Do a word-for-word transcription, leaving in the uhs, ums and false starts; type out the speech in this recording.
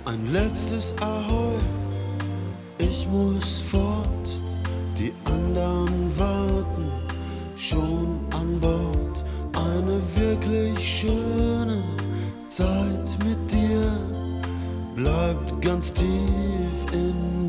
Ein letztes Ahoi, ich muss fort, die anderen warten schon an Bord. Eine wirklich schöne Zeit mit dir bleibt ganz tief in